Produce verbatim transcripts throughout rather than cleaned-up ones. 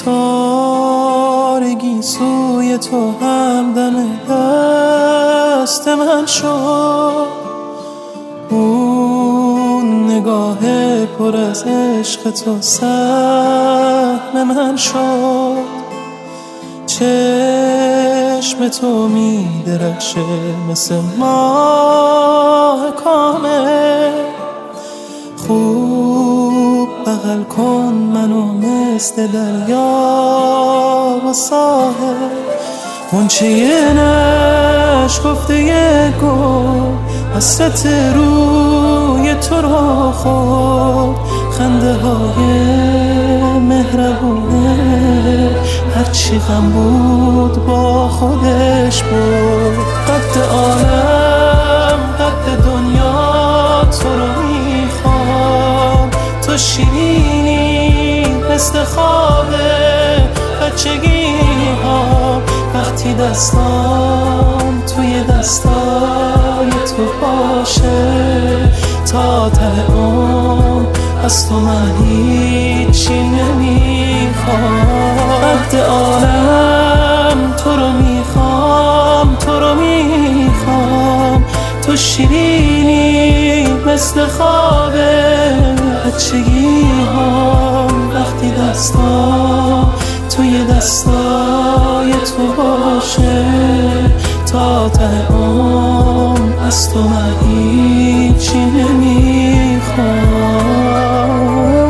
تارگی سوی تو همدم دست من شد، اون نگاه پر از عشق تو سهم من شد. چشم تو می درخشه مثل ماه کامل، خوب بغل کن منو مثل دریا و ساحل. غنچه نشکفته گل حسرت روی تو رو خورد، خنده های مهربونه هرچی غم بود با خودش بود. قد عالم قد دنیا تو رو میخوام، تو شیرینی مثل خواب بچگی ها. وقتی دستام توی دستای تو باشه، تا ته عمر از تو من هیچی نمیخوام. قد عالم تو رو میخوام، تو رو میخوام، تو شیرینی مثل خواب بچگی ها. وقتی دستام توی دستای تو باشه، تا ته عمر از تو من هیچی نمیخوام.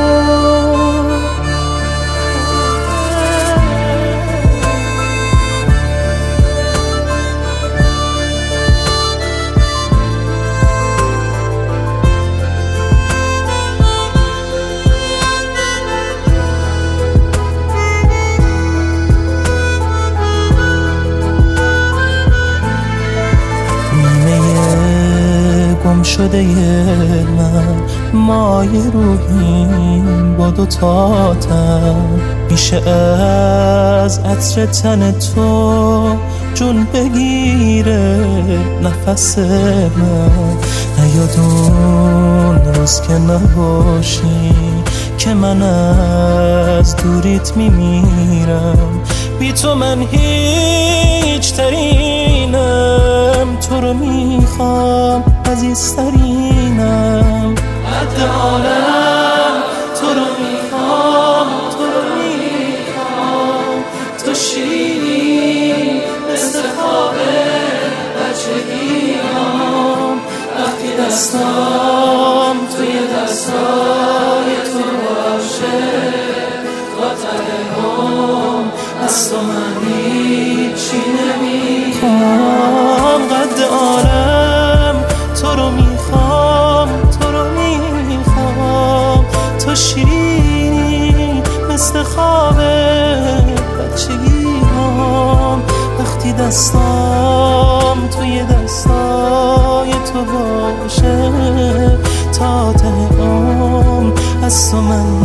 گم شده من مایه روحیم با دو تا تن، میشه از عطر تن تو جون بگیره نفس من. نیاد اون روز که نباشی که من از دوریت میمیرم، بی تو من هیچ ترینم. تو رو میخوام عزیزترینم. قد عالم تو رو میخوام، تو رو میخوام، تو شیرینی مثل خواب بچگی هم. وقتی دستام توی دستای تو باشه، تا ته عمر از تو من هیچی نمیخوام. قد عالم تو رو میخوام، تو رو میخوام، تو شیرینی مثل خواب بچگی هم. وقتی دستام توی دستای تو باشه، تا ته عمر از تو من